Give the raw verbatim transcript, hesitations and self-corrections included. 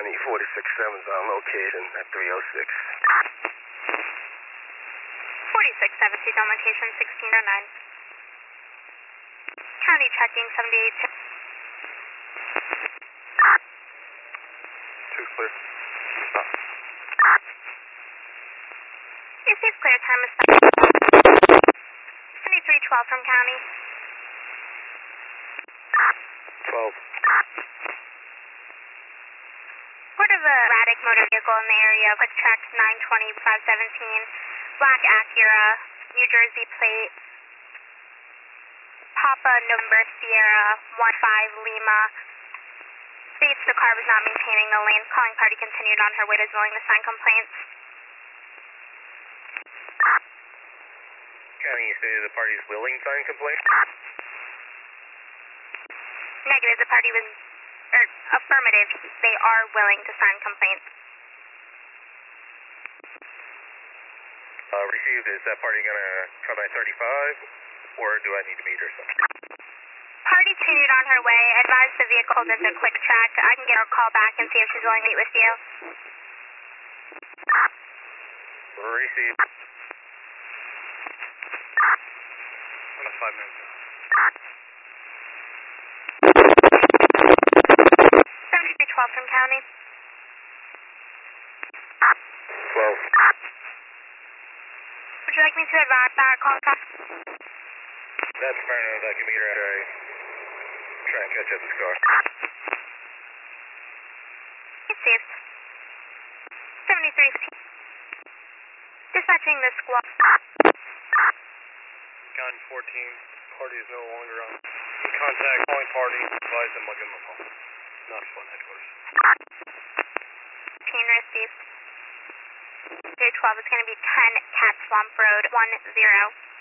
County forty-six seven's on location at three oh six. forty-six seven, she's on location sixteen oh nine. County checking seventy-eight. Two clear. Stop. Receive clear, time is seventy-three twelve from County. twelve. Report of a erratic motor vehicle in the area. Quick check nine twenty five seventeen. Black Acura, New Jersey plate. Papa November Sierra one five Lima. States the car was not maintaining the lane. Calling party continued on her way to willing to sign complaints. County, you say the party's willing to sign complaint? Negative, the party was, or affirmative, they are willing to sign complaints. Uh, received, is that party gonna come at thirty-five, or do I need to meet her something? Party continued on her way. Advise the vehicle pulled into quick track. I can get her call back and see if she's willing to meet with you. Received. About five minutes. seventy-three twelve from County. twelve. Would you like me to advise that call back? That's fair enough. I can meet her after I try and catch up this car. Received. seventy-three fifteen. Dispatching the squad. County fourteen, party is no longer on. Contact calling party, advise them I'll give them a call. Not phone headquarters. fifteen received. zero twelve is going to be ten Cat Swamp Road, one zero.